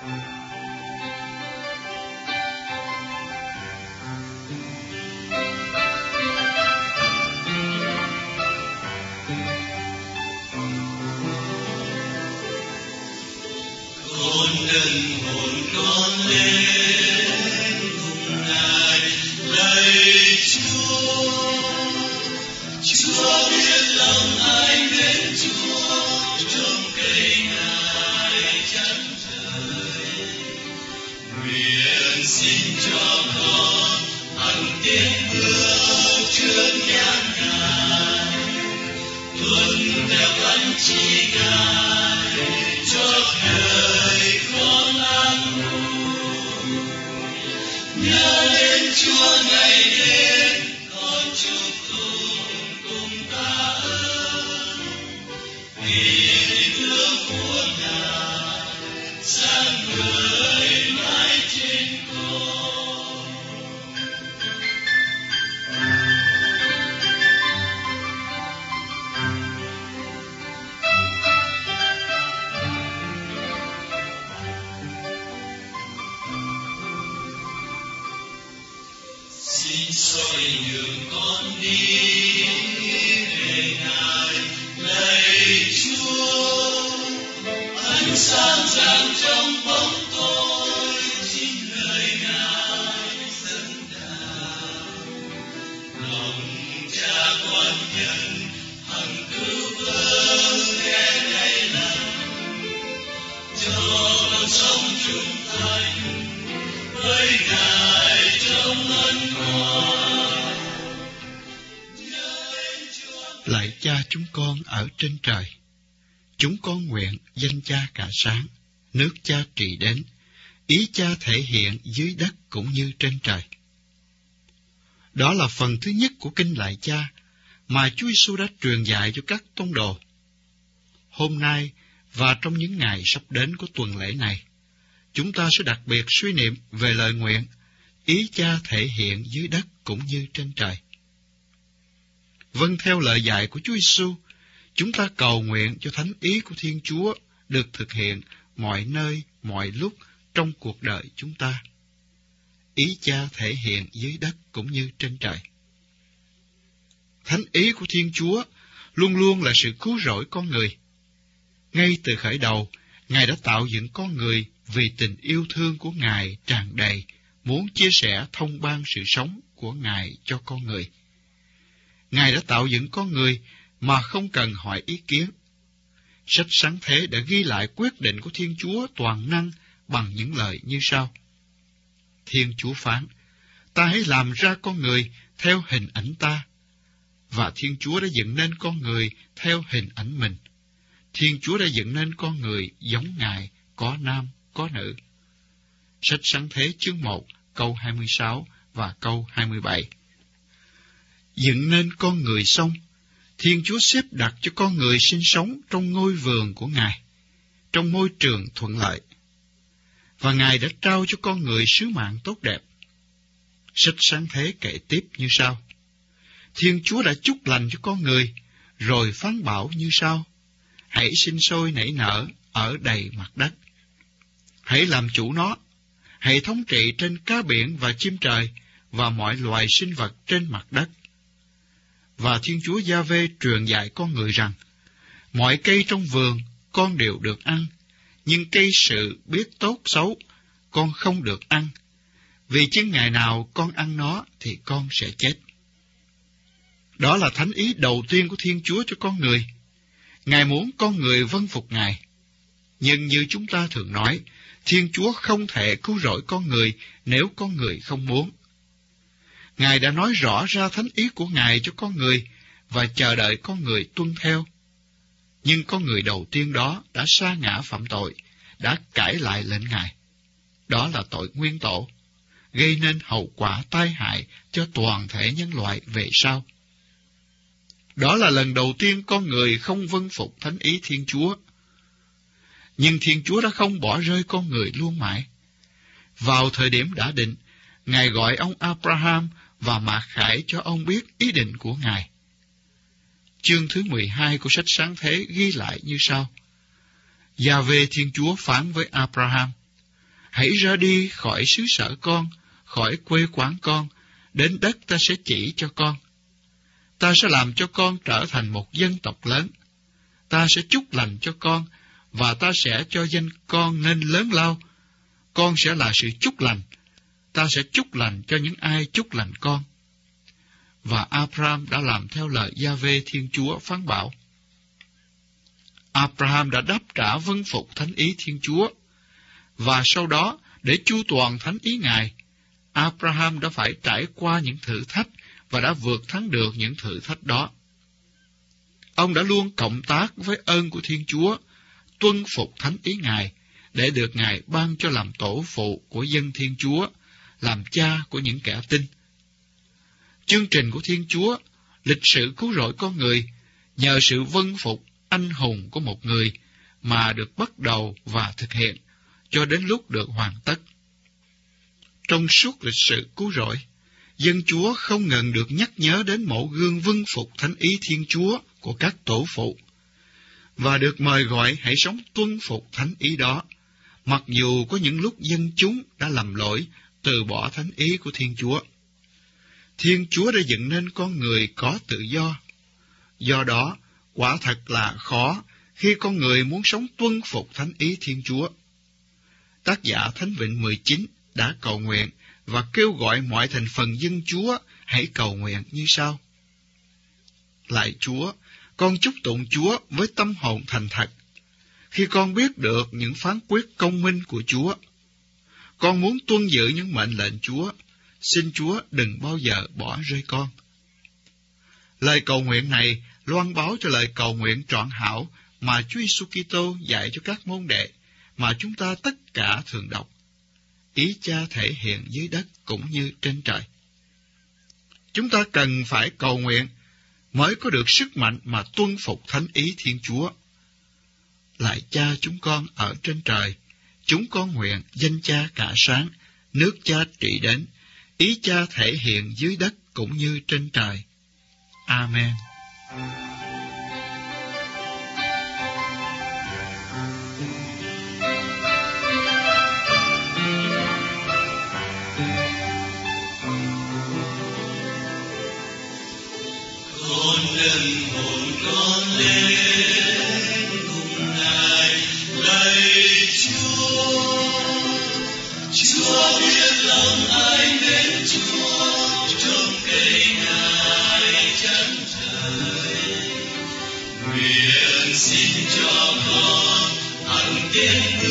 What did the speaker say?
Linh hồn con lên cùng Ngài lạy Chúa. Chúa biết lòng ai mến Chúa, trông cây Ngài chân trời. Nguyện xin cho con hằng tiến bước trước nhan Ngài, tuân theo ân chỉ Ngài cho đời con an ủi. Nhớ đến Chúa ngày đêm, con chúc tụng cùng ta ơn. Vì tình thương của Ngài sáng ngời mãi trên con. Xin soi nhường con đi về Ngài lạy Chúa. Ánh sáng rạng trong bóng tối, chính lời Ngài dẫn đạo. Lòng Cha quan nhân hằng cứu vớt nghe ngày lành, cho con sống chung thành với Ngài trong ân hòa. Lạy Cha chúng con ở trên trời, chúng con nguyện danh Cha cả sáng, nước Cha trị đến, ý Cha thể hiện dưới đất cũng như trên trời. Đó là phần thứ nhất của kinh Lạy Cha mà Chúa Giêsu đã truyền dạy cho các tông đồ. Hôm nay và trong những ngày sắp đến của tuần lễ này, chúng ta sẽ đặc biệt suy niệm về lời nguyện ý Cha thể hiện dưới đất cũng như trên trời. Vâng theo lời dạy của Chúa Giêsu, chúng ta cầu nguyện cho thánh ý của Thiên Chúa được thực hiện mọi nơi, mọi lúc trong cuộc đời chúng ta. Ý Cha thể hiện dưới đất cũng như trên trời. Thánh ý của Thiên Chúa luôn luôn là sự cứu rỗi con người. Ngay từ khởi đầu, Ngài đã tạo dựng con người vì tình yêu thương của Ngài tràn đầy, muốn chia sẻ thông ban sự sống của Ngài cho con người. Ngài đã tạo dựng con người mà không cần hỏi ý kiến. Sách Sáng Thế đã ghi lại quyết định của Thiên Chúa toàn năng bằng những lời như sau. Thiên Chúa phán, ta hãy làm ra con người theo hình ảnh ta. Và Thiên Chúa đã dựng nên con người theo hình ảnh mình. Thiên Chúa đã dựng nên con người giống Ngài, có nam, có nữ. Sách Sáng Thế chương 1, câu 26 và câu 27. Dựng nên con người xong, Thiên Chúa xếp đặt cho con người sinh sống trong ngôi vườn của Ngài, trong môi trường thuận lợi. Và Ngài đã trao cho con người sứ mạng tốt đẹp. Sách Sáng Thế kể tiếp như sau. Thiên Chúa đã chúc lành cho con người, rồi phán bảo như sau. Hãy sinh sôi nảy nở ở đầy mặt đất. Hãy làm chủ nó. Hãy thống trị trên cá biển và chim trời và mọi loài sinh vật trên mặt đất. Và Thiên Chúa Gia-vê truyền dạy con người rằng, mọi cây trong vườn con đều được ăn, nhưng cây sự biết tốt xấu con không được ăn, vì chứ ngày nào con ăn nó thì con sẽ chết. Đó là thánh ý đầu tiên của Thiên Chúa cho con người. Ngài muốn con người vâng phục Ngài. Nhưng như chúng ta thường nói, Thiên Chúa không thể cứu rỗi con người nếu con người không muốn. Ngài đã nói rõ ra thánh ý của Ngài cho con người và chờ đợi con người tuân theo. Nhưng con người đầu tiên đó đã sa ngã phạm tội, đã cãi lại lệnh Ngài. Đó là tội nguyên tổ, gây nên hậu quả tai hại cho toàn thể nhân loại về sau. Đó là lần đầu tiên con người không vâng phục thánh ý Thiên Chúa. Nhưng Thiên Chúa đã không bỏ rơi con người luôn mãi. Vào thời điểm đã định, Ngài gọi ông Abraham và mặc khải cho ông biết ý định của Ngài. Chương thứ 12 của sách Sáng Thế ghi lại như sau. Gia-vê Thiên Chúa phán với Abraham, hãy ra đi khỏi xứ sở con, khỏi quê quán con, đến đất ta sẽ chỉ cho con. Ta sẽ làm cho con trở thành một dân tộc lớn. Ta sẽ chúc lành cho con, và ta sẽ cho danh con nên lớn lao. Con sẽ là sự chúc lành. Ta sẽ chúc lành cho những ai chúc lành con. Và Abraham đã làm theo lời Giê-hô-va Thiên Chúa phán bảo. Abraham đã đáp trả vâng phục thánh ý Thiên Chúa, và sau đó, để chu toàn thánh ý Ngài, Abraham đã phải trải qua những thử thách và đã vượt thắng được những thử thách đó. Ông đã luôn cộng tác với ơn của Thiên Chúa, tuân phục thánh ý Ngài, để được Ngài ban cho làm tổ phụ của dân Thiên Chúa, làm cha của những kẻ tin. Chương trình của Thiên Chúa, lịch sử cứu rỗi con người, nhờ sự vâng phục anh hùng của một người mà được bắt đầu và thực hiện cho đến lúc được hoàn tất. Trong suốt lịch sử cứu rỗi, dân Chúa không ngừng được nhắc nhớ đến mẫu gương vâng phục thánh ý Thiên Chúa của các tổ phụ, và được mời gọi hãy sống tuân phục thánh ý đó, mặc dù có những lúc dân chúng đã lầm lỗi, từ bỏ thánh ý của Thiên Chúa. Thiên Chúa đã dựng nên con người có tự do. Do đó, quả thật là khó khi con người muốn sống tuân phục thánh ý Thiên Chúa. Tác giả Thánh Vịnh 19 đã cầu nguyện và kêu gọi mọi thành phần dân Chúa hãy cầu nguyện như sau. Lạy Chúa, con chúc tụng Chúa với tâm hồn thành thật. Khi con biết được những phán quyết công minh của Chúa, con muốn tuân giữ những mệnh lệnh Chúa. Xin Chúa đừng bao giờ bỏ rơi con. Lời cầu nguyện này loan báo cho lời cầu nguyện trọn hảo mà Chúa Giêsu Kitô dạy cho các môn đệ, mà chúng ta tất cả thường đọc. Ý Cha thể hiện dưới đất cũng như trên trời. Chúng ta cần phải cầu nguyện mới có được sức mạnh mà tuân phục thánh ý Thiên Chúa. Lạy Cha chúng con ở trên trời, chúng con nguyện danh Cha cả sáng, nước Cha trị đến, ý Cha thể hiện dưới đất cũng như trên trời. Amen. Con nâng hồn con lên cùng Ngài lạy Chúa. Chúa biết lòng ai mến Chúa, trông cây Ngài chân trời. Nguyện xin cho con hằng tiến